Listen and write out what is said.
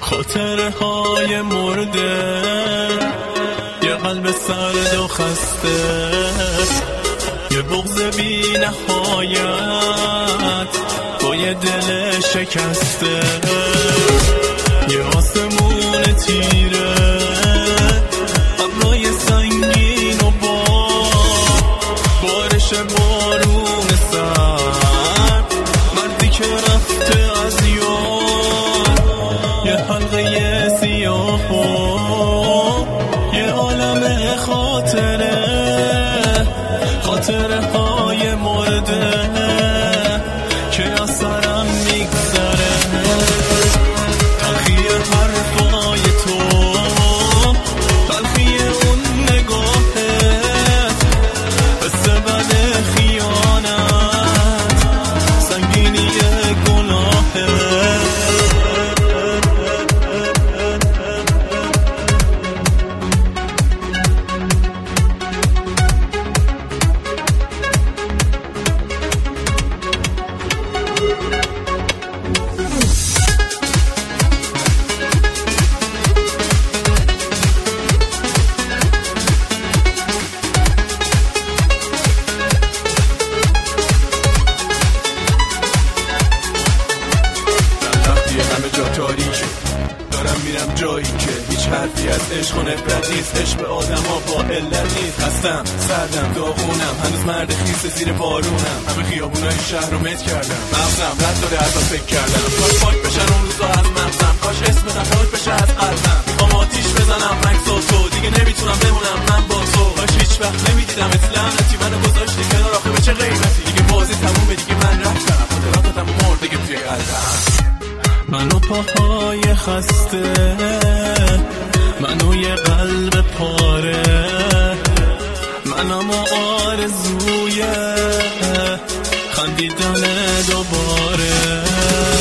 خاطره های مرده، یه قلب سرد و خسته، یه بغض بی نهایت با یه دل شکسته، یه آسمون تیره، ابرای سنگین و بارش بارون سرد، مردی که رفته از یاد، یه حلقه سیاه و یه عالم خاطره های مرده که از سرم میگذره. تلخی حرفای تو، تلخی اون نگاهت، قصه بد خیانت، سنگینی گناهت. دارم میرم جایی که هیچ حرفی از عشق و نفرت نیست، عشق به آدم ها با علت نیست. خستم، سردم، داغونم، هنوز مرد خیس زیر بارونم، همه خیابونای شهر رو مت کردم، مغزم رد داده از فکر کردم. کاش پاک بشن اون روزا از مغزم، کاش اسمتم پاک بشه از قلبم. میخوام آتیش بزنم رقص و تو، دیگه نمیتونم بمونم من با تو. کاش هیچ وقت نمیدیدم لعنتی منو گذاشتی کنار، آخه به چه قیمتی؟ دیگه بازی تمومه، دیگه من رفتم، خاطراتم مرده که توی قلبم. منو پاهای خسته، منو یه قلب پاره، منم آرزوی خندیدن دوباره.